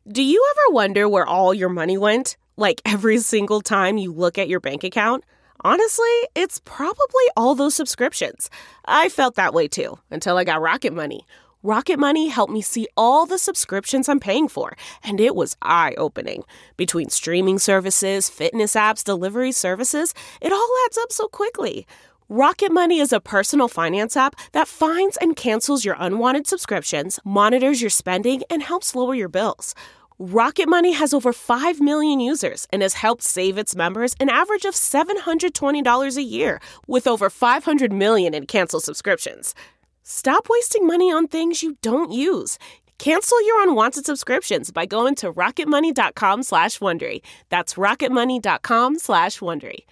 Do you ever wonder where all your money went? Like every single time you look at your bank account? Honestly, it's probably all those subscriptions. I felt that way too, until I got Rocket Money. Rocket Money helped me see all the subscriptions I'm paying for, and it was eye-opening. Between streaming services, fitness apps, delivery services, it all adds up so quickly. Rocket Money is a personal finance app that finds and cancels your unwanted subscriptions, monitors your spending, and helps lower your bills. Rocket Money has over 5 million users and has helped save its members an average of $720 a year, with over 500 million in canceled subscriptions. Stop wasting money on things you don't use. Cancel your unwanted subscriptions by going to rocketmoney.com/Wondery. That's rocketmoney.com/Wondery.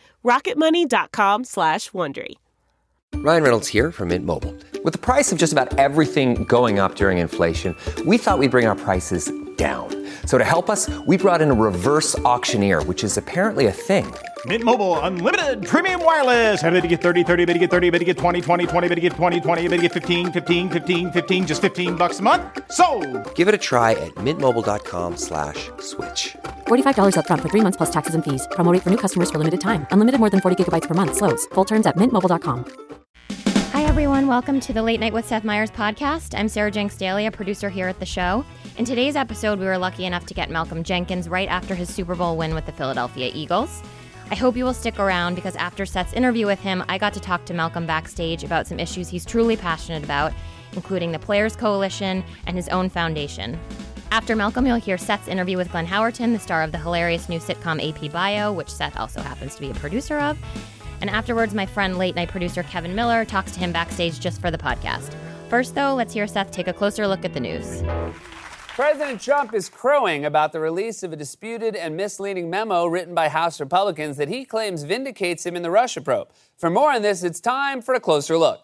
rocketmoney.com/Wondery. Ryan Reynolds here from Mint Mobile. With the price of just about everything going up during inflation, we thought we'd bring our prices down. So to help us, we brought in a reverse auctioneer, which is apparently a thing. Mint Mobile Unlimited Premium Wireless. How to get 30, 30, bit to get 30, bit to get 20, 20, 20, bit to get 20, 20, bit to get 15, 15, 15, 15, just $15 a month? Sold! Give it a try at mintmobile.com/switch. $45 up front for 3 months plus taxes and fees. Promo rate for new customers for limited time. Unlimited more than 40 gigabytes per month. Slows full terms at mintmobile.com. Hi, everyone. Welcome to the Late Night with Seth Meyers podcast. I'm Sarah Jenks Daly, a producer here at the show. In today's episode, we were lucky enough to get Malcolm Jenkins right after his Super Bowl win with the Philadelphia Eagles. I hope you will stick around because after Seth's interview with him, I got to talk to Malcolm backstage about some issues he's truly passionate about, including the Players Coalition and his own foundation. After Malcolm, you'll hear Seth's interview with Glenn Howerton, the star of the hilarious new sitcom AP Bio, which Seth also happens to be a producer of. And afterwards, my friend late night producer Kevin Miller talks to him backstage just for the podcast. First, though, let's hear Seth take a closer look at the news. President Trump is crowing about the release of a disputed and misleading memo written by House Republicans that he claims vindicates him in the Russia probe. For more on this, it's time for a closer look.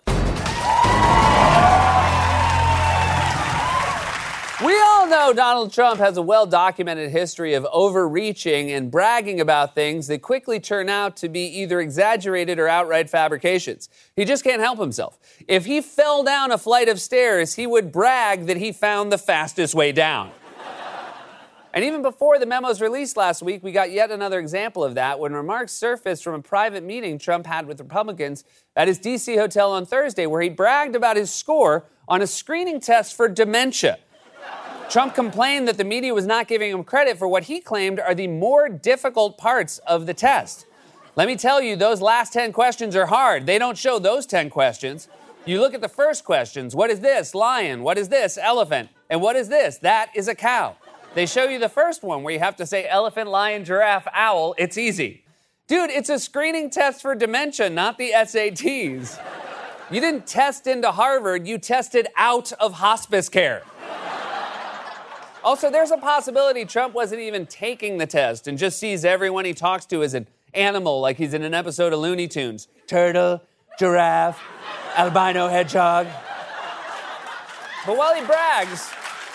We all know Donald Trump has a well-documented history of overreaching and bragging about things that quickly turn out to be either exaggerated or outright fabrications. He just can't help himself. If he fell down a flight of stairs, he would brag that he found the fastest way down. And even before the memo's released last week, we got yet another example of that when remarks surfaced from a private meeting Trump had with Republicans at his D.C. hotel on Thursday, where he bragged about his score on a screening test for dementia. Trump complained that the media was not giving him credit for what he claimed are the more difficult parts of the test. Let me tell you, those last 10 questions are hard. They don't show those 10 questions. You look at the first questions. What is this? Lion. What is this? Elephant. And what is this? That is a cow. They show you the first one where you have to say elephant, lion, giraffe, owl. It's easy. Dude, it's a screening test for dementia, not the SATs. You didn't test into Harvard. You tested out of hospice care. Also, there's a possibility Trump wasn't even taking the test and just sees everyone he talks to as an animal, like he's in an episode of Looney Tunes. Turtle, giraffe, albino hedgehog. But while he brags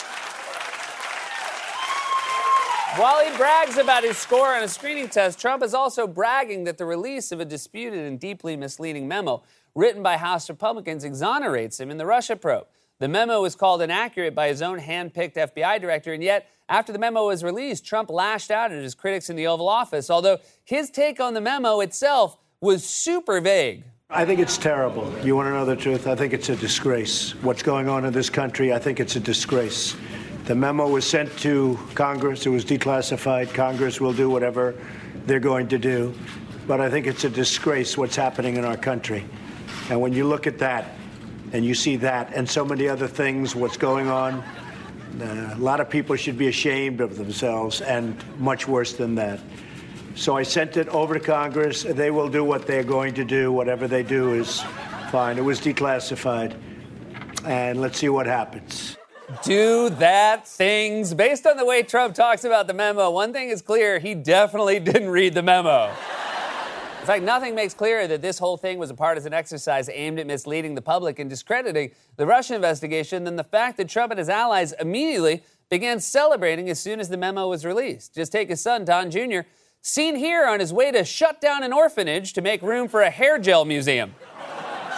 about his score on a screening test, Trump is also bragging that the release of a disputed and deeply misleading memo written by House Republicans exonerates him in the Russia probe. The memo was called inaccurate by his own hand-picked FBI director, and yet, after the memo was released, Trump lashed out at his critics in the Oval Office, although his take on the memo itself was super vague. I think it's terrible. You want to know the truth? I think it's a disgrace. What's going on in this country, I think it's a disgrace. The memo was sent to Congress. It was declassified. Congress will do whatever they're going to do. But I think it's a disgrace what's happening in our country. And when you look at that, and you see that and so many other things, what's going on, a lot of people should be ashamed of themselves, and much worse than that. So I sent it over to Congress. They will do what they're going to do. Whatever they do is fine. It was declassified. And let's see what happens. Do that things. Based on the way Trump talks about the memo, one thing is clear. He definitely didn't read the memo. In fact, nothing makes clearer that this whole thing was a partisan exercise aimed at misleading the public and discrediting the Russia investigation than the fact that Trump and his allies immediately began celebrating as soon as the memo was released. Just take his son, Don Jr., seen here on his way to shut down an orphanage to make room for a hair gel museum.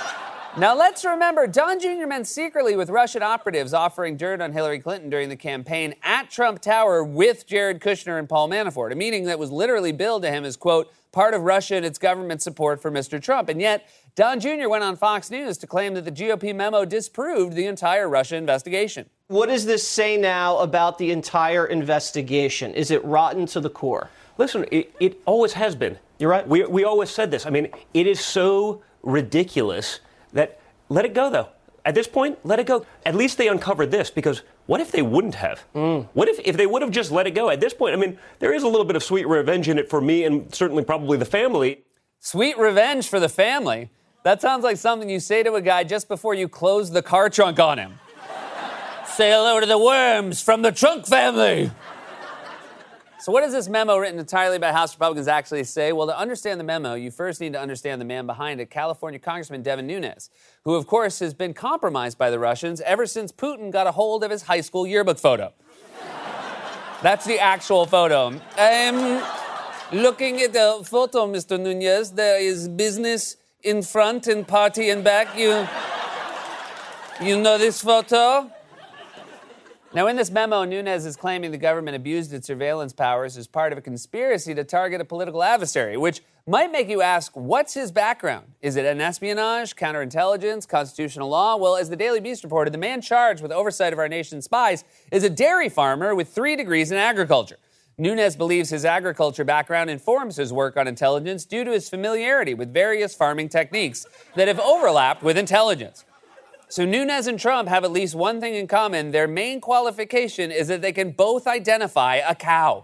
Now, let's remember, Don Jr. met secretly with Russian operatives offering dirt on Hillary Clinton during the campaign at Trump Tower with Jared Kushner and Paul Manafort, a meeting that was literally billed to him as, quote, part of Russia and its government support for Mr. Trump. And yet, Don Jr. went on Fox News to claim that the GOP memo disproved the entire Russia investigation. What does this say now about the entire investigation? Is it rotten to the core? Listen, it always has been. You're right. We always said this. I mean, it is so ridiculous that let it go, though. At this point, let it go. At least they uncovered this, because what if they wouldn't have? What if they would have just let it go? At this point, I mean, there is a little bit of sweet revenge in it for me and certainly probably the family. Sweet revenge for the family? That sounds like something you say to a guy just before you close the car trunk on him. Say hello to the worms from the Trunk family. So what does this memo written entirely by House Republicans actually say? Well, to understand the memo, you first need to understand the man behind it, California Congressman Devin Nunes, who, of course, has been compromised by the Russians ever since Putin got a hold of his high school yearbook photo. That's the actual photo. I'm looking at the photo, Mr. Nunes. There is business in front and party in back. You know this photo? Now, in this memo, Nunes is claiming the government abused its surveillance powers as part of a conspiracy to target a political adversary, which might make you ask, what's his background? Is it an espionage, counterintelligence, constitutional law? Well, as the Daily Beast reported, the man charged with oversight of our nation's spies is a dairy farmer with 3 degrees in agriculture. Nunes believes his agriculture background informs his work on intelligence due to his familiarity with various farming techniques that have overlapped with intelligence. So Nunes and Trump have at least one thing in common. Their main qualification is that they can both identify a cow.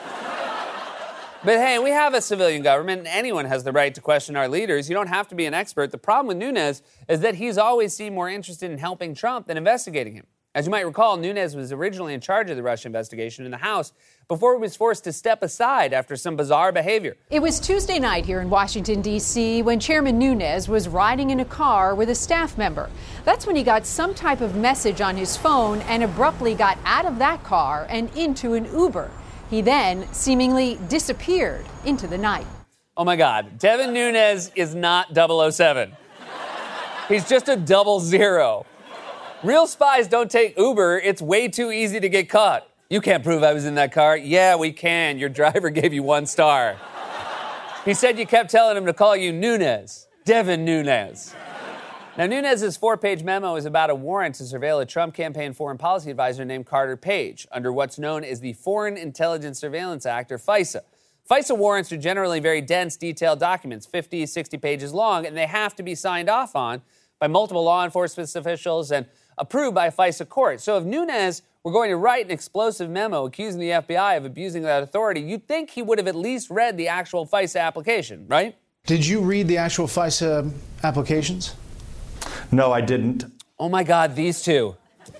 But hey, we have a civilian government, and anyone has the right to question our leaders. You don't have to be an expert. The problem with Nunes is that he's always seemed more interested in helping Trump than investigating him. As you might recall, Nunes was originally in charge of the Russia investigation in the House before he was forced to step aside after some bizarre behavior. It was Tuesday night here in Washington, D.C., when Chairman Nunes was riding in a car with a staff member. That's when he got some type of message on his phone and abruptly got out of that car and into an Uber. He then seemingly disappeared into the night. Oh, my God. Devin Nunes is not 007. He's just a 00. Real spies don't take Uber. It's way too easy to get caught. You can't prove I was in that car. Yeah, we can. Your driver gave you 1 star. He said you kept telling him to call you Nunes. Devin Nunes. Now, Nunes' 4-page memo is about a warrant to surveil a Trump campaign foreign policy advisor named Carter Page under what's known as the Foreign Intelligence Surveillance Act, or FISA. FISA warrants are generally very dense, detailed documents, 50, 60 pages long, and they have to be signed off on by multiple law enforcement officials and approved by a FISA court. So if Nunes were going to write an explosive memo accusing the FBI of abusing that authority, you'd think he would have at least read the actual FISA application, right? Did you read the actual FISA applications? No, I didn't. Oh, my God, these two.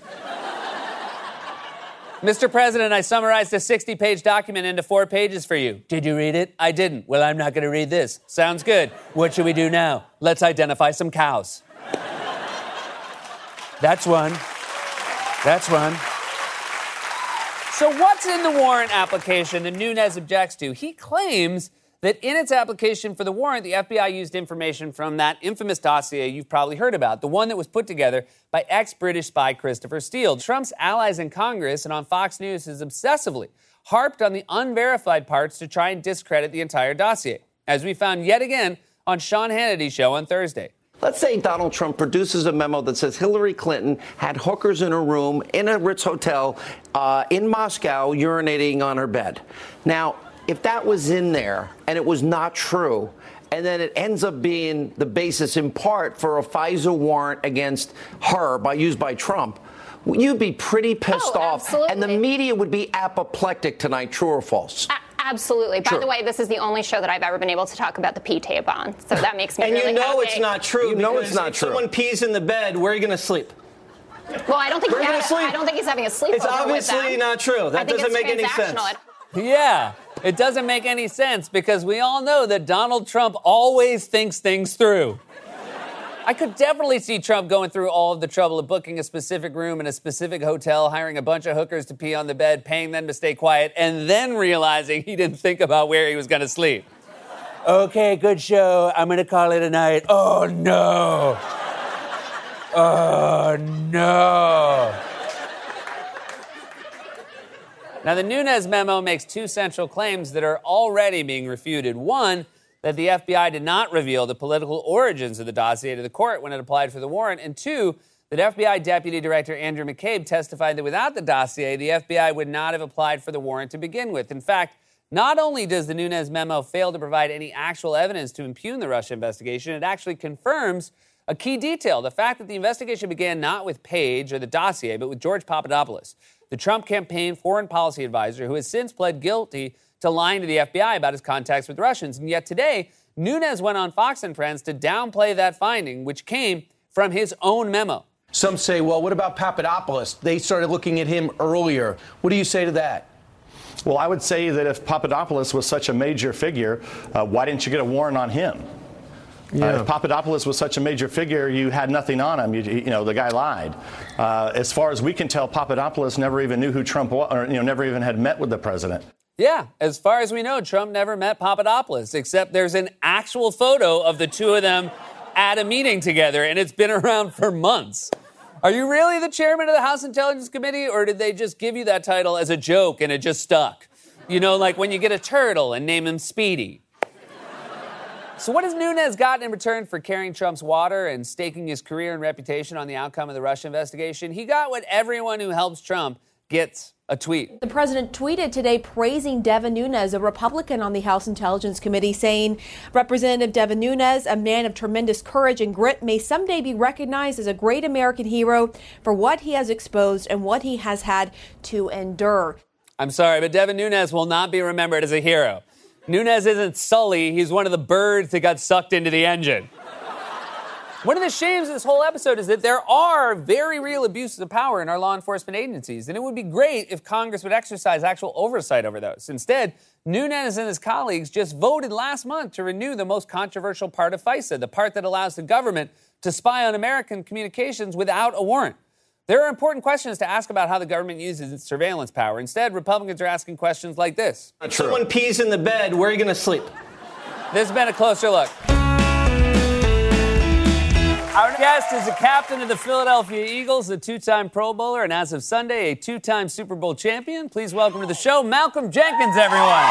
Mr. President, I summarized a 60-page document into 4 pages for you. Did you read it? I didn't. Well, I'm not going to read this. Sounds good. What should we do now? Let's identify some cows. That's one. That's one. So what's in the warrant application that Nunes objects to? He claims that in its application for the warrant, the FBI used information from that infamous dossier you've probably heard about, the one that was put together by ex-British spy Christopher Steele. Trump's allies in Congress and on Fox News has obsessively harped on the unverified parts to try and discredit the entire dossier, as we found yet again on Sean Hannity's show on Thursday. Let's say Donald Trump produces a memo that says Hillary Clinton had hookers in her room in a Ritz hotel in Moscow urinating on her bed. Now, if that was in there and it was not true, and then it ends up being the basis in part for a FISA warrant against her used by Trump, you'd be pretty pissed off. Absolutely. And the media would be apoplectic tonight, true or false? Absolutely. By the way, this is the only show that I've ever been able to talk about the pee tape on. So that makes me and really you know happy. It's not true. You know it's not if true. Someone pees in the bed, where are you going to sleep? Well, I don't think sleep. I don't think he's having a sleepover. It's obviously not true. That doesn't make any sense. Yeah, it doesn't make any sense because we all know that Donald Trump always thinks things through. I could definitely see Trump going through all of the trouble of booking a specific room in a specific hotel, hiring a bunch of hookers to pee on the bed, paying them to stay quiet, and then realizing he didn't think about where he was going to sleep. Okay, good show. I'm going to call it a night. Oh, no. Oh, no. Now, the Nunes memo makes two central claims that are already being refuted. One, that the FBI did not reveal the political origins of the dossier to the court when it applied for the warrant. And two, that FBI Deputy Director Andrew McCabe testified that without the dossier, the FBI would not have applied for the warrant to begin with. In fact, not only does the Nunes memo fail to provide any actual evidence to impugn the Russia investigation, it actually confirms a key detail, the fact that the investigation began not with Page or the dossier, but with George Papadopoulos, the Trump campaign foreign policy advisor who has since pled guilty to lying to the FBI about his contacts with Russians. And yet today, Nunes went on Fox and Friends to downplay that finding, which came from his own memo. Some say, well, what about Papadopoulos? They started looking at him earlier. What do you say to that? Well, I would say that if Papadopoulos was such a major figure, why didn't you get a warrant on him? If Papadopoulos was such a major figure, you had nothing on him. You know, the guy lied. As far as we can tell, Papadopoulos never even knew who Trump was, or never even had met with the president. Yeah, as far as we know, Trump never met Papadopoulos, except there's an actual photo of the two of them at a meeting together, and it's been around for months. Are you really the chairman of the House Intelligence Committee, or did they just give you that title as a joke and it just stuck? You know, like when you get a turtle and name him Speedy. So what has Nunes gotten in return for carrying Trump's water and staking his career and reputation on the outcome of the Russia investigation? He got what everyone who helps Trump gets, a tweet. The president tweeted today praising Devin Nunes, a Republican on the House Intelligence Committee, saying, Representative Devin Nunes, a man of tremendous courage and grit, may someday be recognized as a great American hero for what he has exposed and what he has had to endure. I'm sorry, but Devin Nunes will not be remembered as a hero. Nunes isn't Sully. He's one of the birds that got sucked into the engine. One of the shames of this whole episode is that there are very real abuses of power in our law enforcement agencies, and it would be great if Congress would exercise actual oversight over those. Instead, Nunes and his colleagues just voted last month to renew the most controversial part of FISA, the part that allows the government to spy on American communications without a warrant. There are important questions to ask about how the government uses its surveillance power. Instead, Republicans are asking questions like this. If someone pees in the bed, where are you going to sleep? This has been a closer look. Our guest is the captain of the Philadelphia Eagles, a two-time Pro Bowler, and as of Sunday, a two-time Super Bowl champion. Please welcome to the show, Malcolm Jenkins, everyone.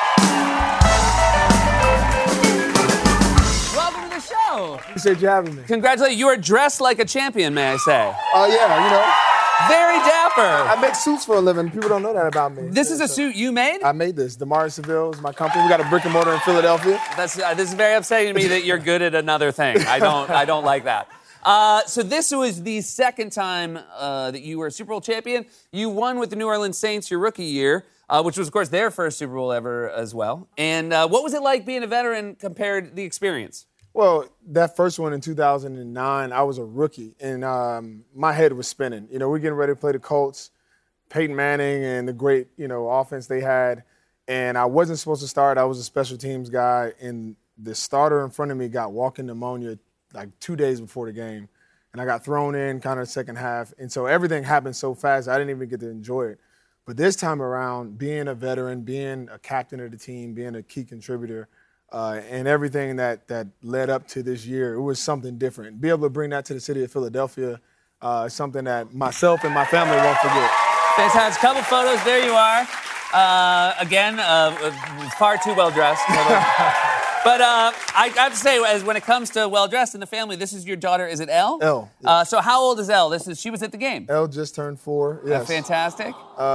Welcome to the show. Appreciate you having me. Congratulations. You are dressed like a champion, may I say. Oh, yeah, you know. Very dapper. I make suits for a living. People don't know that about me. This is a suit you made? I made this. Demar Seville is my company. We got a brick and mortar in Philadelphia. This is very upsetting to me that you're good at another thing. I don't like that. So this was the second time that you were a Super Bowl champion. You won with the New Orleans Saints your rookie year, which was, of course, their first Super Bowl ever as well. And what was it like being a veteran compared to the experience? Well, that first one in 2009, I was a rookie, and my head was spinning. You know, we're getting ready to play the Colts, Peyton Manning, and the great, offense they had. And I wasn't supposed to start. I was a special teams guy, and the starter in front of me got walking pneumonia like 2 days before the game. And I got thrown in kind of the second half. And so everything happened so fast, I didn't even get to enjoy it. But this time around, being a veteran, being a captain of the team, being a key contributor, and everything that led up to this year, it was something different. Be able to bring that to the city of Philadelphia is something that myself and my family won't forget. Fantastic. Couple photos. There you are. Again, far too well dressed. But I have to say, when it comes to well dressed in the family, this is your daughter. Is it Elle? Elle. Yes. So how old is Elle? She was at the game. Elle just turned 4. Yes. Fantastic.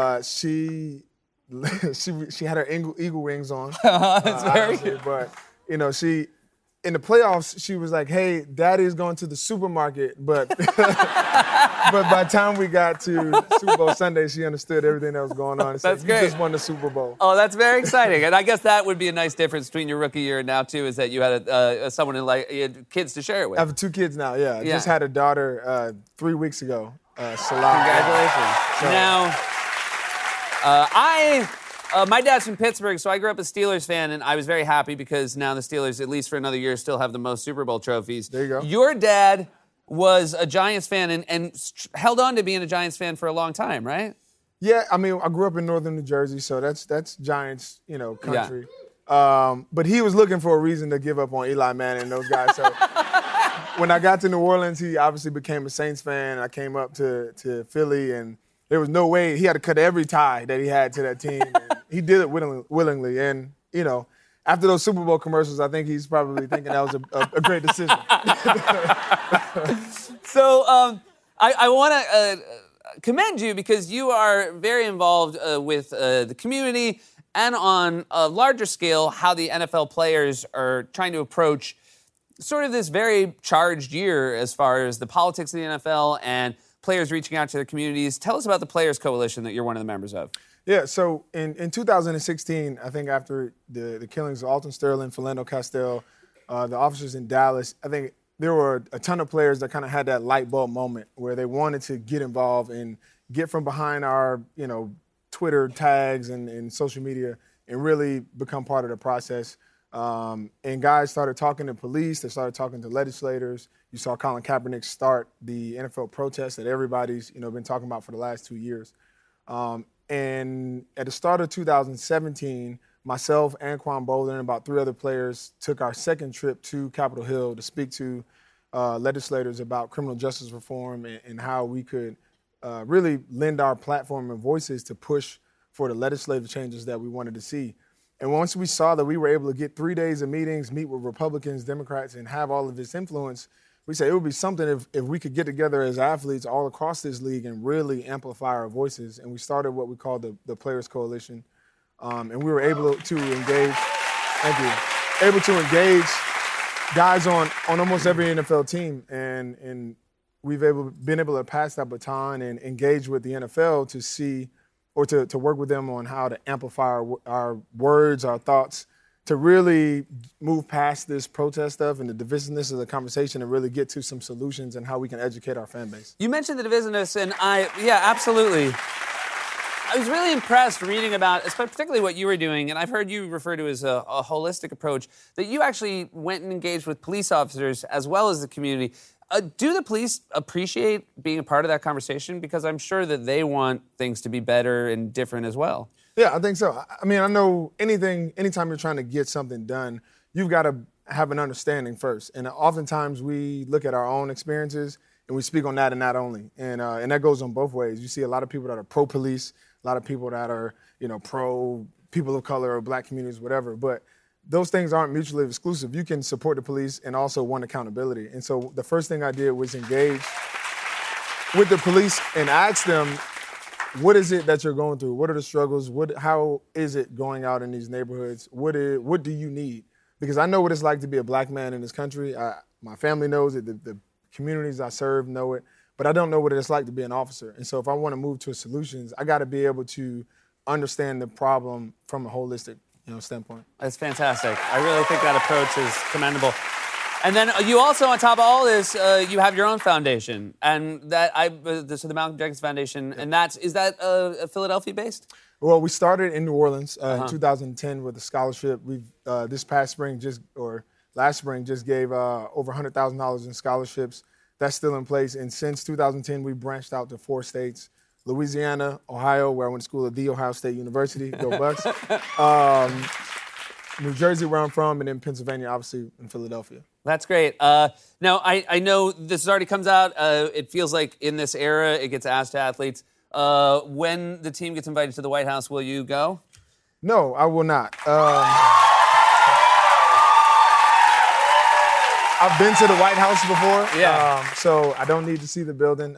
She had her eagle wings on. That's very good. But, she, in the playoffs, she was like, hey, Daddy's going to the supermarket. But but by the time we got to Super Bowl Sunday, she understood everything that was going on. And That's said, great. You just won the Super Bowl. Oh, that's very exciting. And I guess that would be a nice difference between your rookie year and now, too, is that you had someone you had kids to share it with. I have 2 kids now, yeah. I just had a daughter 3 weeks ago, Salah. Congratulations. So, now, my dad's from Pittsburgh, so I grew up a Steelers fan, and I was very happy because now the Steelers, at least for another year, still have the most Super Bowl trophies. There you go. Your dad was a Giants fan and held on to being a Giants fan for a long time, right? Yeah, I mean, I grew up in northern New Jersey, so that's Giants, country. Yeah. But he was looking for a reason to give up on Eli Manning and those guys. So when I got to New Orleans, he obviously became a Saints fan. I came up to Philly, and there was no way. He had to cut every tie that he had to that team. And he did it willingly. And, you know, after those Super Bowl commercials, I think he's probably thinking that was a great decision. So I want to commend you because you are very involved with the community and on a larger scale how the NFL players are trying to approach sort of this very charged year as far as the politics of the NFL and players reaching out to their communities. Tell us about the Players Coalition that you're one of the members of. Yeah, so in 2016, I think after the killings of Alton Sterling, Philando Castile, the officers in Dallas, I think there were a ton of players that kind of had that light bulb moment where they wanted to get involved and get from behind our, you know, Twitter tags and social media and really become part of the process. And guys started talking to police. They started talking to legislators. You saw Colin Kaepernick start the NFL protest that everybody's, you know, been talking about for the last 2 years. And at the start of 2017, myself, Anquan Boldin, and about 3 other players took our second trip to Capitol Hill to speak to legislators about criminal justice reform and how we could really lend our platform and voices to push for the legislative changes that we wanted to see. And once we saw that we were able to get 3 days of meetings, meet with Republicans, Democrats, and have all of this influence, we said it would be something if we could get together as athletes all across this league and really amplify our voices. And we started what we call the Players Coalition. And we were able to engage, guys on almost every NFL team. And we've been able to pass that baton and engage with the NFL to see or to work with them on how to amplify our words, our thoughts, to really move past this protest stuff and the divisiveness of the conversation and really get to some solutions and how we can educate our fan base. You mentioned the divisiveness, and absolutely. I was really impressed reading about, particularly what you were doing, and I've heard you refer to as a holistic approach, that you actually went and engaged with police officers as well as the community. Do the police appreciate being a part of that conversation? Because I'm sure that they want things to be better and different as well. Yeah, I think so. I mean, I know anytime you're trying to get something done, you've got to have an understanding first. And oftentimes we look at our own experiences and we speak on that and that only. And that goes on both ways. You see a lot of people that are pro-police, a lot of people that are, you know, pro people of color or black communities, whatever. But those things aren't mutually exclusive. You can support the police and also want accountability. And so the first thing I did was engage with the police and ask them, what is it that you're going through? What are the struggles? How is it going out in these neighborhoods? What do you need? Because I know what it's like to be a black man in this country. My family knows it. The communities I serve know it. But I don't know what it's like to be an officer. And so if I want to move to solutions, I got to be able to understand the problem from a holistic standpoint. That's fantastic. I really think that approach is commendable. And then you also, on top of all this, you have your own foundation, and so the Malcolm Jenkins Foundation, and is that Philadelphia-based? Well, we started in New Orleans in 2010 with a scholarship. We've last spring just gave over $100,000 in scholarships. That's still in place, and since 2010, we branched out to 4 states. Louisiana, Ohio, where I went to school at The Ohio State University, go Bucks. New Jersey, where I'm from, and then Pennsylvania, obviously, and Philadelphia. That's great. Now, I know this already comes out. It feels like in this era, it gets asked to athletes. When the team gets invited to the White House, will you go? No, I will not. I've been to the White House before, so I don't need to see the building.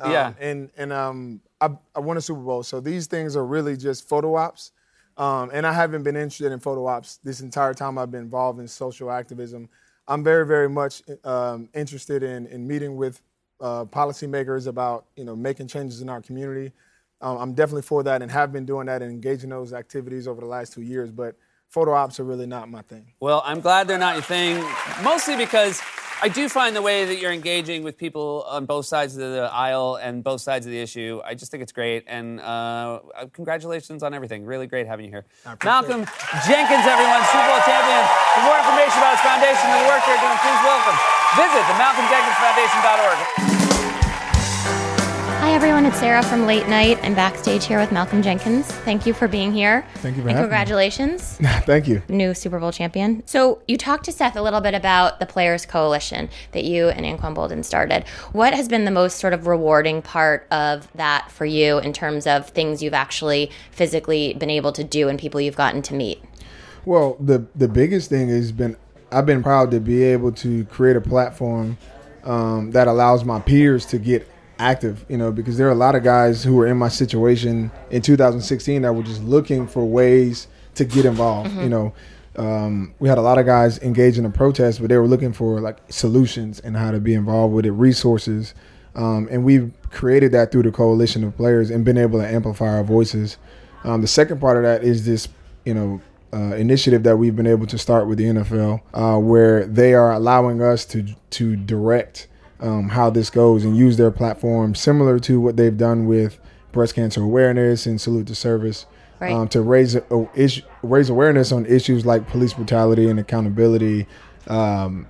I won a Super Bowl, so these things are really just photo ops. And I haven't been interested in photo ops this entire time I've been involved in social activism. I'm very, very much interested in meeting with policymakers about, making changes in our community. I'm definitely for that and have been doing that and engaging those activities over the last 2 years, but photo ops are really not my thing. Well, I'm glad they're not your thing, mostly because I do find the way that you're engaging with people on both sides of the aisle and both sides of the issue, I just think it's great. And congratulations on everything. Really great having you here. Malcolm Jenkins, everyone, Super Bowl champion. For more information about his foundation and the work they're doing, please welcome. Visit the MalcolmJenkinsFoundation.org. Hi, everyone, it's Sarah from Late Night. I'm backstage here with Malcolm Jenkins. Thank you for being here. Thank you for and having congratulations. me. Thank you. New Super Bowl champion. So you talked to Seth a little bit about the Players Coalition that you and Anquan Boldin started. What has been the most sort of rewarding part of that for you in terms of things you've actually physically been able to do and people you've gotten to meet? Well, the biggest thing has been I've been proud to be able to create a platform that allows my peers to get active, because there are a lot of guys who were in my situation in 2016 that were just looking for ways to get involved. Mm-hmm. We had a lot of guys engaged in a protest, but they were looking for like solutions and how to be involved with it, resources. And we've created that through the coalition of players and been able to amplify our voices. The second part of that is this, initiative that we've been able to start with the NFL, where they are allowing us to direct how this goes and use their platform similar to what they've done with breast cancer awareness and Salute to Service, right. To raise awareness on issues like police brutality and accountability, criminal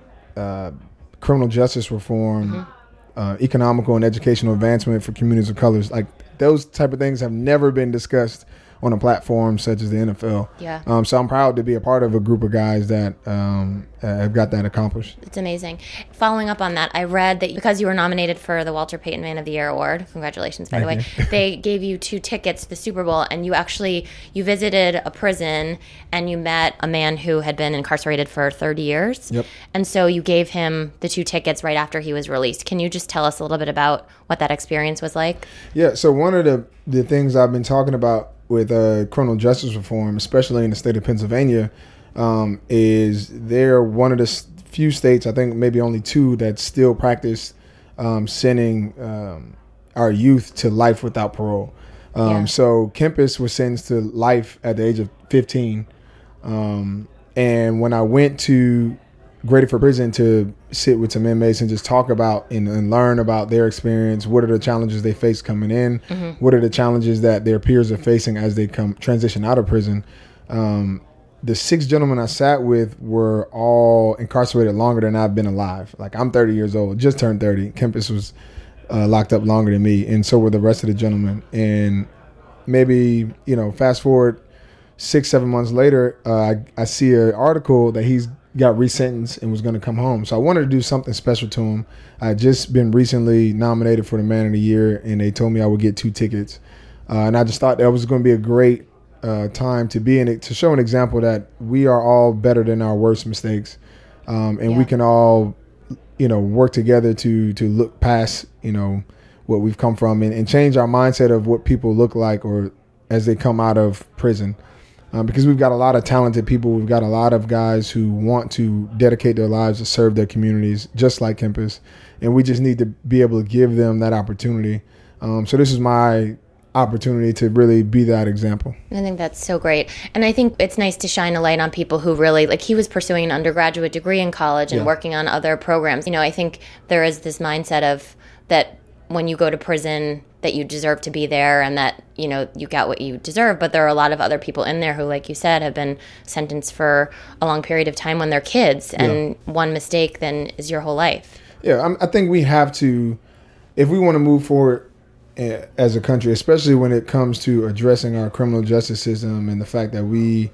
justice reform, economical and educational advancement for communities of colors. Like those type of things have never been discussed on a platform such as the NFL. Yeah. So I'm proud to be a part of a group of guys that have got that accomplished. It's amazing. Following up on that, I read that because you were nominated for the Walter Payton Man of the Year Award, congratulations, by the way, they gave you 2 tickets to the Super Bowl, and you visited a prison and you met a man who had been incarcerated for 30 years. Yep. And so you gave him the 2 tickets right after he was released. Can you just tell us a little bit about what that experience was like? Yeah, so one of the things I've been talking about with criminal justice reform, especially in the state of Pennsylvania, is they're one of the few states, I think maybe only 2, that still practice sending our youth to life without parole. So Kempis was sentenced to life at the age of 15. And when I went to Graterford Prison to sit with some inmates and just talk about and learn about their experience, what are the challenges they face coming in, what are the challenges that their peers are facing as they transition out of prison. The 6 gentlemen I sat with were all incarcerated longer than I've been alive. Like I'm 30 years old, just turned 30. Kempis was locked up longer than me, and so were the rest of the gentlemen. And maybe, fast forward 6-7 months later, I see an article that he's got resentenced and was going to come home. So I wanted to do something special to him. I had just been recently nominated for the Man of the Year, and they told me I would get 2 tickets. And I just thought that was going to be a great time to be in it, to show an example that we are all better than our worst mistakes. And we can all, work together to look past, what we've come from and change our mindset of what people look like or as they come out of prison. Because we've got a lot of talented people. We've got a lot of guys who want to dedicate their lives to serve their communities, just like Kempis. And we just need to be able to give them that opportunity. So this is my opportunity to really be that example. I think that's so great. And I think it's nice to shine a light on people who really, like he was pursuing an undergraduate degree in college and working on other programs. I think there is this mindset of that when you go to prison that you deserve to be there and that, you got what you deserve. But there are a lot of other people in there who, like you said, have been sentenced for a long period of time when they're kids. And one mistake then is your whole life. Yeah, I think we have to, if we want to move forward as a country, especially when it comes to addressing our criminal justice system and the fact that we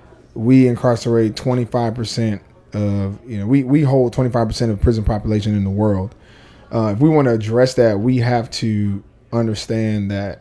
incarcerate 25% of, we hold 25% of prison population in the world. If we want to address that, we have to understand that,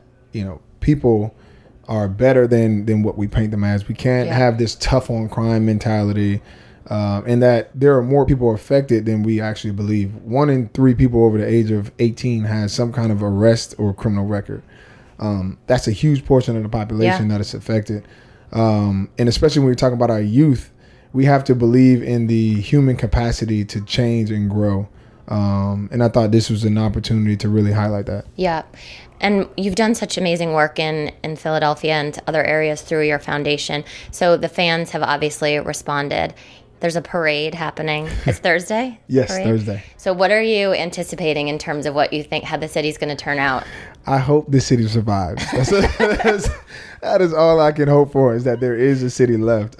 people are better than what we paint them as. We can't have this tough on crime mentality, and that there are more people affected than we actually believe. 1 in 3 people over the age of 18 has some kind of arrest or criminal record. That's a huge portion of the population that is affected. And especially when we're talking about our youth, we have to believe in the human capacity to change and grow. And I thought this was an opportunity to really highlight that. Yeah. And you've done such amazing work in Philadelphia and other areas through your foundation. So the fans have obviously responded. There's a parade happening. It's Thursday? Yes, parade? Thursday. So what are you anticipating in terms of what you think, how the city's going to turn out? I hope the city survives. That is all I can hope for, is that there is a city left.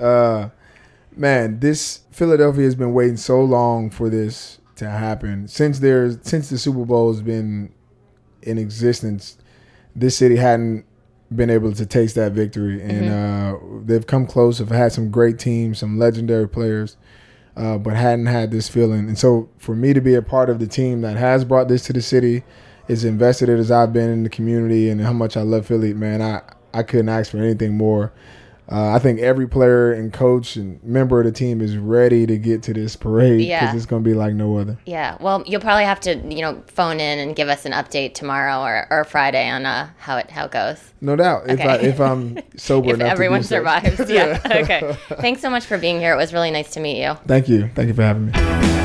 This Philadelphia has been waiting so long for this to happen. Since the Super Bowl has been in existence, this city hadn't been able to taste that victory. And they've come close, have had some great teams, some legendary players, but hadn't had this feeling. And so for me to be a part of the team that has brought this to the city, as invested as I've been in the community and how much I love Philly, man, I couldn't ask for anything more. I think every player and coach and member of the team is ready to get to this parade because it's going to be like no other. Yeah, well, you'll probably have to, phone in and give us an update tomorrow or Friday on how it goes. No doubt. Okay. If I'm sober enough if everyone to do so. survives. Yeah. Okay. Thanks so much for being here. It was really nice to meet you. Thank you. Thank you for having me.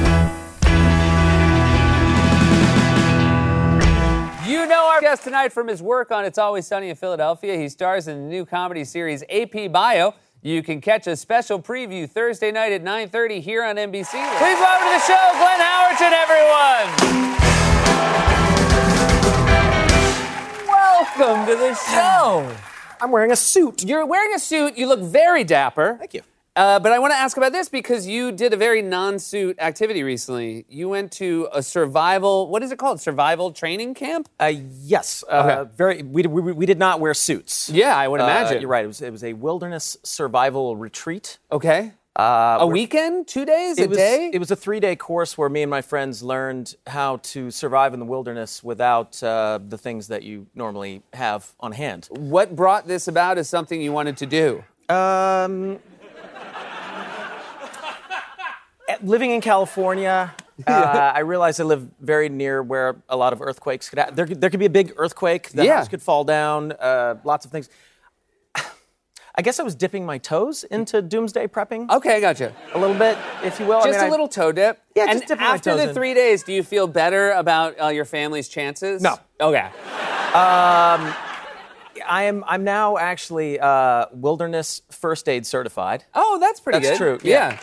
You know our guest tonight from his work on It's Always Sunny in Philadelphia. He stars in the new comedy series AP Bio. You can catch a special preview Thursday night at 9:30 here on NBC. Please welcome to the show, Glenn Howerton, everyone. Welcome to the show. I'm wearing a suit. You're wearing a suit. You look very dapper. Thank you. But I want to ask about this because you did a very non-suit activity recently. You went to a survival, what is it called? Survival training camp? Yes. Okay. We did not wear suits. Yeah, I would imagine. You're right. It was a wilderness survival retreat. Okay. A weekend? 2 days? A day? It was a 3-day course where me and my friends learned how to survive in the wilderness without the things that you normally have on hand. What brought this about as something you wanted to do? Living in California, I realized I live very near where a lot of earthquakes could happen. There could be a big earthquake. The house could fall down. Lots of things. I guess I was dipping my toes into doomsday prepping. Okay, I gotcha. A little bit, if you will. Just a little toe dip? Yeah, and just dipping my after toes the in. 3 days, do you feel better about your family's chances? No. Okay. I'm now actually wilderness first aid certified. Oh, that's pretty good. That's true. Yeah.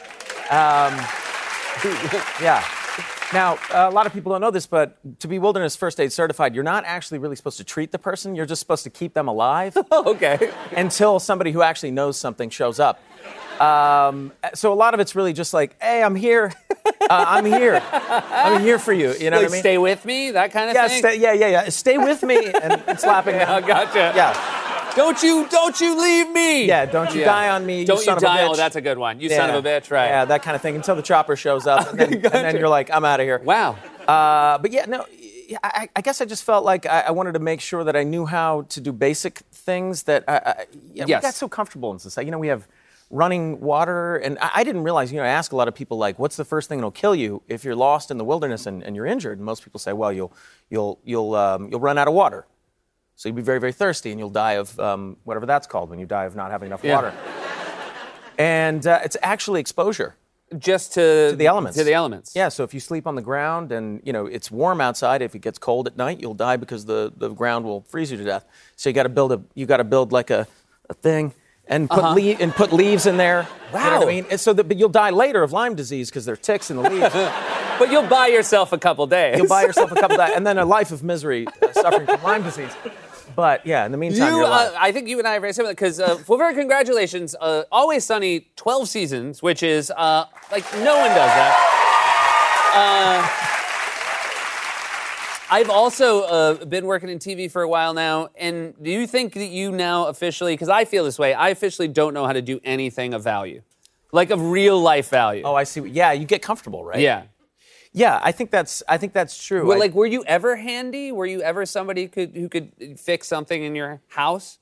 Yeah. Now, a lot of people don't know this, but to be wilderness first aid certified, you're not actually really supposed to treat the person. You're just supposed to keep them alive. Okay. Until somebody who actually knows something shows up. So a lot of it's really just like, hey, I'm here. I'm here. I'm here for you. You know what I mean? Stay with me, that kind of thing? Yeah. Stay with me and slapping them. I gotcha. Yeah. Don't you leave me. Yeah, don't you die on me, Don't you son you of a die. bitch. Oh, that's a good one. You son of a bitch, right. Yeah, that kind of thing until the chopper shows up and then you're like, I'm out of here. Wow. But yeah, no, I guess I just felt like I wanted to make sure that I knew how to do basic things that we got so comfortable in society. We have running water, and I didn't realize, I ask a lot of people, like, what's the first thing that'll kill you if you're lost in the wilderness and you're injured? And most people say, well, you'll run out of water. So you'll be very, very thirsty, and you'll die of whatever that's called when you die of not having enough water. And it's actually exposure. Just to the elements. To the elements. Yeah, so if you sleep on the ground and, it's warm outside, if it gets cold at night, you'll die because the ground will freeze you to death. So you got to build like a thing and put leaves in there. Wow. You know what I mean? And but you'll die later of Lyme disease because there are ticks in the leaves. But you'll buy yourself a couple days. You'll buy yourself a couple days, and then a life of misery suffering from Lyme disease. But yeah, in the meantime, you're alive. I think you and I are very similar because, very congratulations, Always Sunny 12 seasons, which is like no one does that. I've also been working in TV for a while now, and do you think that you now officially, because I feel this way, I officially don't know how to do anything of value, like of real life value. Oh, I see. Yeah, you get comfortable, right? Yeah. Yeah, I think that's true. Well, were you ever handy? Were you ever somebody who could fix something in your house?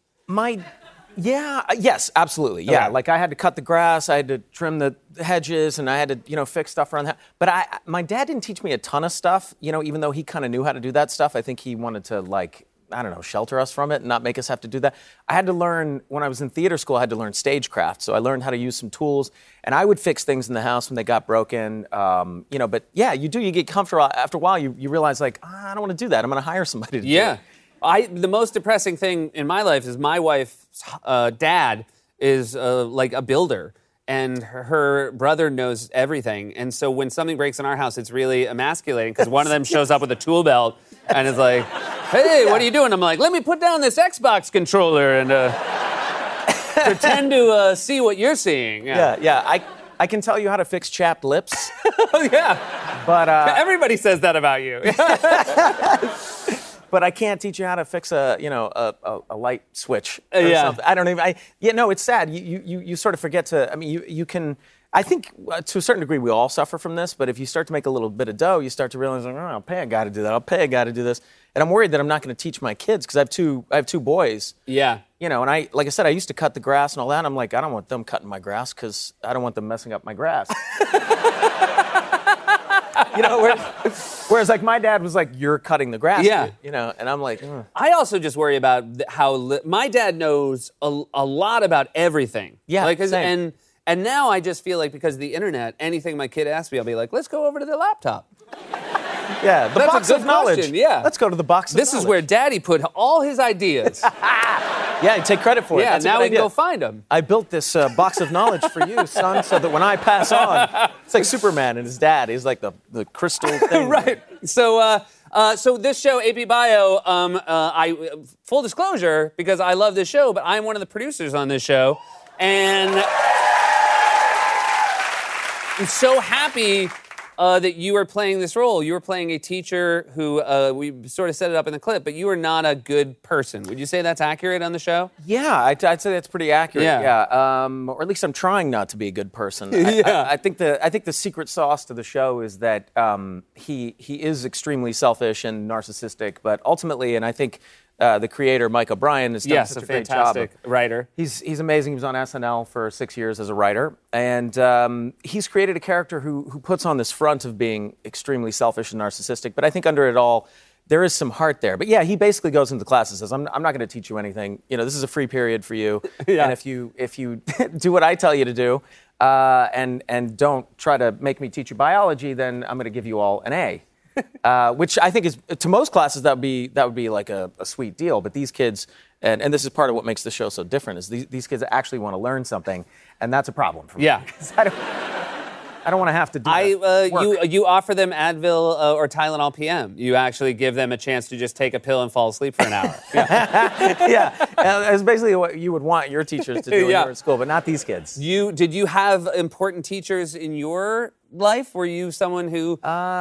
Yes, absolutely. Yeah, Okay. like I had to cut the grass, I had to trim the hedges, and I had to, fix stuff around the house. But my dad didn't teach me a ton of stuff, even though he kind of knew how to do that stuff. I think he wanted to, shelter us from it and not make us have to do that. I had to learn, when I was in theater school, I had to learn stagecraft. So I learned how to use some tools, and I would fix things in the house when they got broken. But yeah, you get comfortable. After a while, you realize, I don't want to do that. I'm going to hire somebody to do it. The most depressing thing in my life is my wife's dad is like a builder, and her brother knows everything. And so when something breaks in our house, it's really emasculating because one of them shows up with a tool belt and is like, hey, what are you doing? I'm like, let me put down this Xbox controller and pretend to see what you're seeing. Yeah. I can tell you how to fix chapped lips. Yeah. But everybody says that about you. but I can't teach you how to fix a light switch or something. I don't even. It's sad. You sort of forget to. I mean, you can. I think to a certain degree we all suffer from this, but if you start to make a little bit of dough, you start to realize, I'll pay a guy to do that. I'll pay a guy to do this, and I'm worried that I'm not going to teach my kids because I have two boys. Yeah. And like I said, I used to cut the grass and all that. And I'm like, I don't want them cutting my grass because I don't want them messing up my grass. Whereas like my dad was like, you're cutting the grass. Yeah. Dude, and I'm like, I also just worry about how my dad knows a lot about everything. Yeah. Same. And now I just feel like because of the internet, anything my kid asks me, I'll be like, let's go over to the laptop. Yeah, the That's box a good of knowledge. question, yeah. Let's go to the box of knowledge. This is where Daddy put all his ideas. Yeah, you take credit for it. Yeah, That's now a good we can idea. go find them. I built this box of knowledge for you, son, so that when I pass on, it's like Superman and his dad. He's like the crystal thing. Right. So this show, AP Bio, full disclosure, because I love this show, but I'm one of the producers on this show. And I'm so happy that you are playing this role. You are playing a teacher who, we sort of set it up in the clip, but you are not a good person. Would you say that's accurate on the show? Yeah, I'd say that's pretty accurate. Yeah. Or at least I'm trying not to be a good person. Yeah. I think the secret sauce to the show is that he is extremely selfish and narcissistic, but ultimately, and I think the creator, Mike O'Brien, has done such a great job. fantastic writer. He's amazing. He was on SNL for 6 years as a writer, and he's created a character who puts on this front of being extremely selfish and narcissistic. But I think under it all, there is some heart there. But yeah, he basically goes into class and says, "I'm not going to teach you anything. This is a free period for you. Yeah. And if you do what I tell you to do, and don't try to make me teach you biology, then I'm going to give you all an A." Which I think is, to most classes, that would be like a sweet deal. But these kids, and this is part of what makes the show so different, is these kids actually want to learn something, and that's a problem for me. Yeah. I don't want to have to do that. You offer them Advil or Tylenol PM. You actually give them a chance to just take a pill and fall asleep for an hour. Yeah. That's basically what you would want your teachers to do when you were in school, but not these kids. Did you have important teachers in your life? Were you someone who...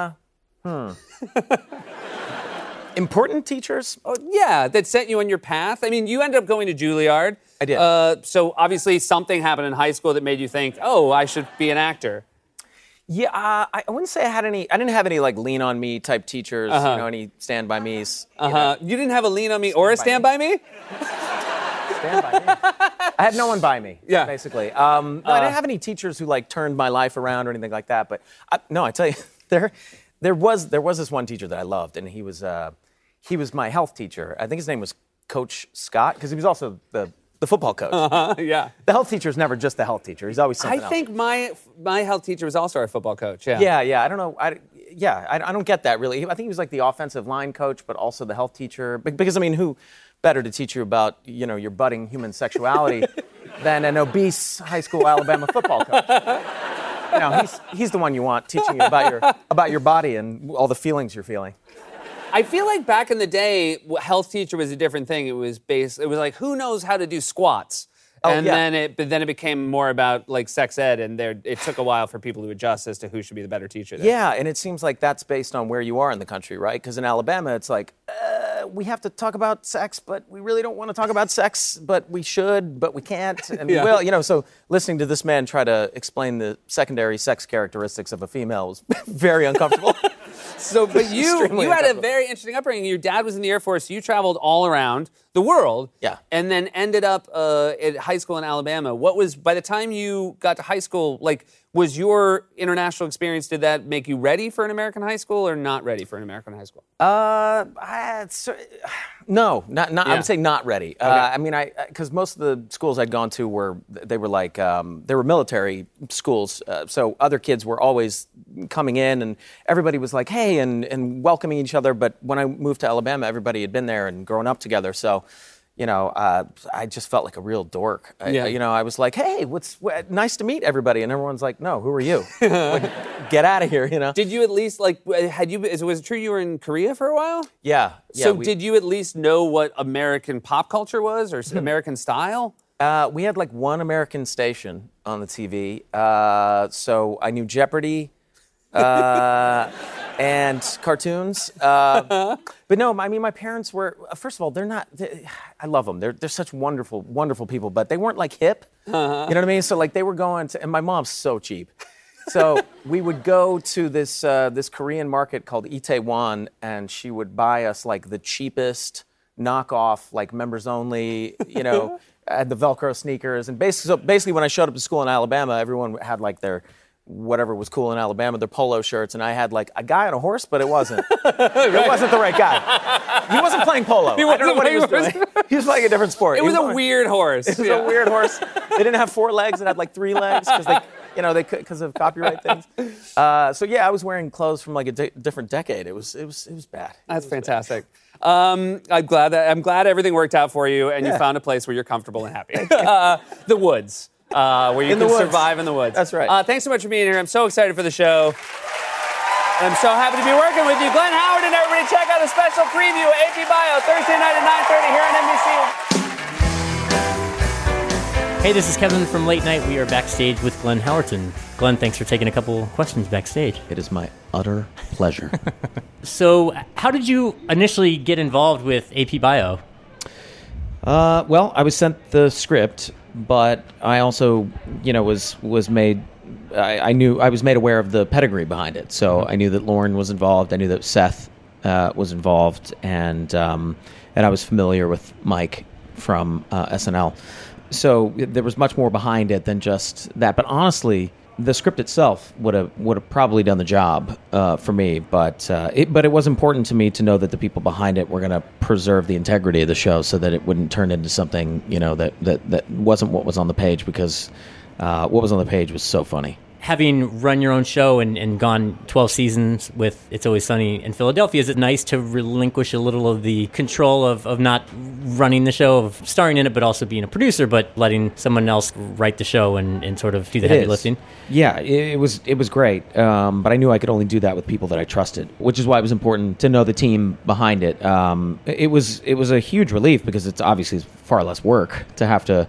Important teachers? Oh, yeah, that sent you on your path. I mean, you ended up going to Juilliard. I did. So obviously something happened in high school that made you think, oh, I should be an actor. Yeah, I wouldn't say I didn't have any like lean on me type teachers, any stand by me's. You didn't have a lean on me or a stand by me? Stand by me. I had no one by me, basically. No, I didn't have any teachers who like turned my life around or anything like that. But I tell you, there was this one teacher that I loved, and he was my health teacher. I think his name was Coach Scott, because he was also the football coach. Yeah. The health teacher is never just the health teacher. He's always something else. I think my health teacher was also our football coach. Yeah. Yeah. I don't know. I don't get that really. I think he was like the offensive line coach, but also the health teacher. Because I mean, who better to teach you about your budding human sexuality than an obese high school Alabama football coach? He's the one you want teaching you about your body and all the feelings you're feeling. I feel like back in the day, health teacher was a different thing. It was like, who knows how to do squats? Then it became more about like sex ed, and it took a while for people to adjust as to who should be the better teacher there. Yeah, and it seems like that's based on where you are in the country, right? Because in Alabama, it's like, we have to talk about sex, but we really don't want to talk about sex, but we should, but we can't, and we will. So listening to this man try to explain the secondary sex characteristics of a female was very uncomfortable. But you had a very interesting upbringing. Your dad was in the Air Force. You traveled all around the world. Yeah. And then ended up at high school in Alabama. By the time you got to high school, like, was your international experience, did that make you ready for an American high school or not ready for an American high school? No, not. Yeah. I would say not ready. Okay. I mean, because most of the schools I'd gone to were military schools. So other kids were always coming in, and everybody was like, "Hey," and welcoming each other. But when I moved to Alabama, everybody had been there and grown up together. So, I just felt like a real dork. I was like, "Hey, nice to meet everybody," and everyone's like, "No, who are you? Get out of here!" Did you at least was it true you were in Korea for a while? Yeah. So did you at least know what American pop culture was or American style? We had like one American station on the TV, so I knew Jeopardy. and cartoons. But no, I mean, my parents were, first of all, I love them. They're such wonderful, wonderful people, but they weren't like hip. You know what I mean? So like they were going to, and my mom's so cheap. So we would go to this Korean market called Itaewon, and she would buy us like the cheapest knockoff, like members only, had the Velcro sneakers. And basically when I showed up to school in Alabama, everyone had like their whatever was cool in Alabama, their polo shirts, and I had like a guy on a horse, but it wasn't. It wasn't the right guy. He wasn't playing polo. I don't know what he was doing. He was playing a different sport. It was a weird horse. It was a weird horse. They didn't have 4 legs. It had like 3 legs because of copyright things. So yeah, I was wearing clothes from like a different decade. It was bad. That's fantastic. I'm glad everything worked out for you, and you found a place where you're comfortable and happy. The woods. Where you can survive in the woods. That's right. Thanks so much for being here. I'm so excited for the show. I'm so happy to be working with you. Glenn Howard and everybody, check out a special preview of AP Bio Thursday night at 9:30 here on NBC. Hey, this is Kevin from Late Night. We are backstage with Glenn Howerton. Glenn, thanks for taking a couple questions backstage. It is my utter pleasure. So, how did you initially get involved with AP Bio? Well, I was sent the script, but I also, was made. I knew I was made aware of the pedigree behind it, so I knew that Lauren was involved. I knew that Seth was involved, and I was familiar with Mike from SNL. So there was much more behind it than just that. But honestly, the script itself would have probably done the job for me. But it was important to me to know that the people behind it were going to preserve the integrity of the show, so that it wouldn't turn into something that wasn't what was on the page, because what was on the page was so funny. Having run your own show and gone 12 seasons with It's Always Sunny in Philadelphia, is it nice to relinquish a little of the control of not running the show, of starring in it, but also being a producer, but letting someone else write the show and sort of do the heavy lifting? Yeah, it was great, but I knew I could only do that with people that I trusted, which is why it was important to know the team behind it. It was a huge relief, because it's obviously far less work to have to,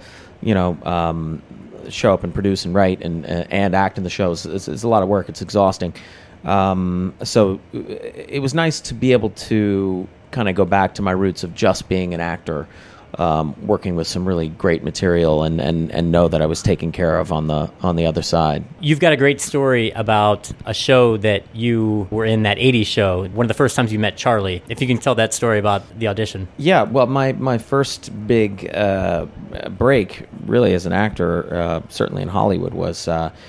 show up and produce and write and act in the shows. It's a lot of work. It's exhausting. So it was nice to be able to kind of go back to my roots of just being an actor, working with some really great material and know that I was taken care of on the other side. You've got a great story about a show that you were in, that 80s show, one of the first times you met Charlie. If you can tell that story about the audition. Yeah, well, my first big break, really, as an actor, certainly in Hollywood, was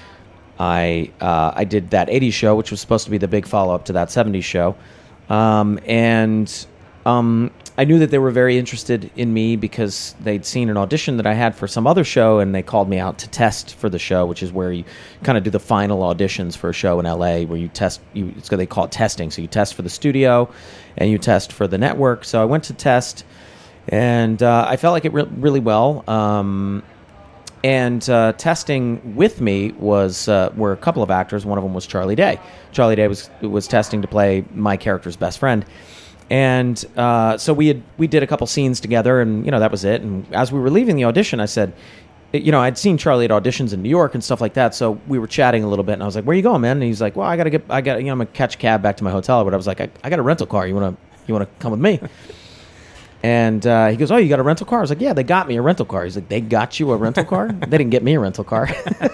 I did that 80s show, which was supposed to be the big follow-up to that 70s show. I knew that they were very interested in me because they'd seen an audition that I had for some other show, and they called me out to test for the show, which is where you kind of do the final auditions for a show in LA, where you test. They call it testing. So you test for the studio, and you test for the network. So I went to test, and I felt like it really well. And testing with me were a couple of actors. One of them was Charlie Day. Charlie Day was testing to play my character's best friend. And so we did a couple scenes together, and that was it. And as we were leaving the audition, I said, I'd seen Charlie at auditions in New York and stuff like that. So we were chatting a little bit, and I was like, "Where are you going, man?" And he's like, "Well, I'm gonna catch a cab back to my hotel." But I was like, "I got a rental car. You wanna come with me?" And he goes, "Oh, you got a rental car?" I was like, "Yeah, they got me a rental car." He's like, "They got you a rental car?" They didn't get me a rental car.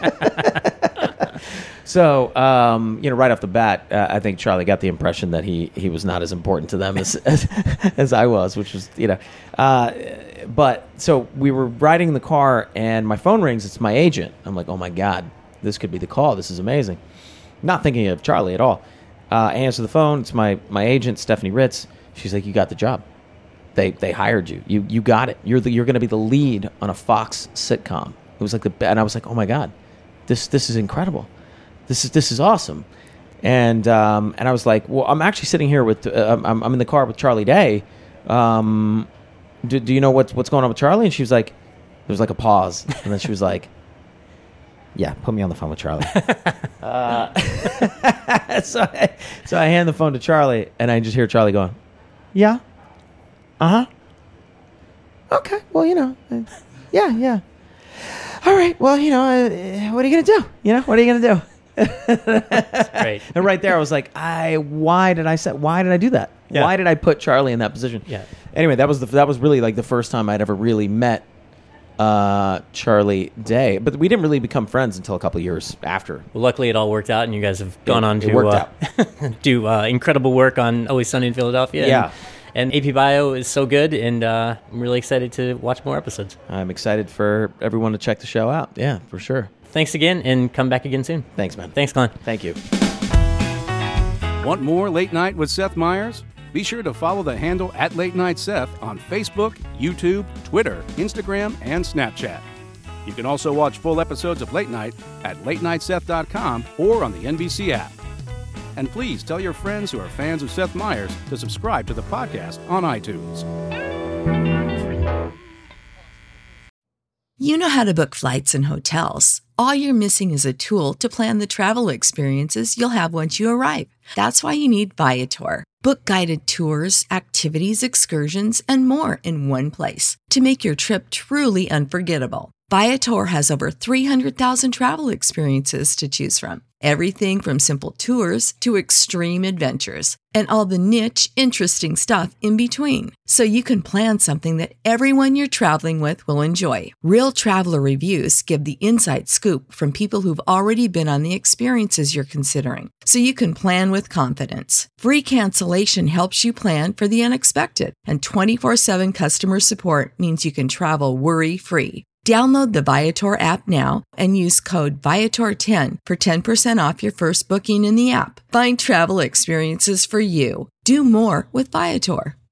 So, right off the bat, I think Charlie got the impression that he was not as important to them as I was, which was, but so we were riding in the car, and my phone rings. It's my agent. I'm like, "Oh my God, this could be the call. This is amazing." Not thinking of Charlie at all. I answer the phone. It's my agent, Stephanie Ritz. She's like, "You got the job. They hired you. You got it. You're going to be the lead on a Fox sitcom." It was like and I was like, "Oh my God, this is incredible. This is awesome." And I was like, "Well, I'm actually sitting here with I'm in the car with Charlie Day. Do you know what's going on with Charlie?" And she was like, there was like a pause, and then she was like, "Yeah, put me on the phone with Charlie." So I hand the phone to Charlie, and I just hear Charlie going, "Yeah, okay, well, yeah. All right, well, what are you gonna do? What are you gonna do?" That's great. And right there, I was like, why did I do that? Yeah. Why did I put Charlie in that position? Yeah. Anyway, that was really like the first time I'd ever really met Charlie Day, but we didn't really become friends until a couple of years after. Well, luckily, it all worked out, and you guys have gone on it worked out. do incredible work on Always Sunny in Philadelphia. Yeah. And AP Bio is so good, and I'm really excited to watch more episodes. I'm excited for everyone to check the show out. Yeah, for sure. Thanks again, and come back again soon. Thanks, man. Thanks, Glenn. Thank you. Want more Late Night with Seth Meyers? Be sure to follow the handle @LateNightSeth on Facebook, YouTube, Twitter, Instagram, and Snapchat. You can also watch full episodes of Late Night at LateNightSeth.com or on the NBC app. And please tell your friends who are fans of Seth Meyers to subscribe to the podcast on iTunes. You know how to book flights and hotels. All you're missing is a tool to plan the travel experiences you'll have once you arrive. That's why you need Viator. Book guided tours, activities, excursions, and more in one place to make your trip truly unforgettable. Viator has over 300,000 travel experiences to choose from. Everything from simple tours to extreme adventures and all the niche, interesting stuff in between. So you can plan something that everyone you're traveling with will enjoy. Real traveler reviews give the inside scoop from people who've already been on the experiences you're considering. So you can plan with confidence. Free cancellation helps you plan for the unexpected. And 24/7 customer support means you can travel worry-free. Download the Viator app now and use code Viator10 for 10% off your first booking in the app. Find travel experiences for you. Do more with Viator.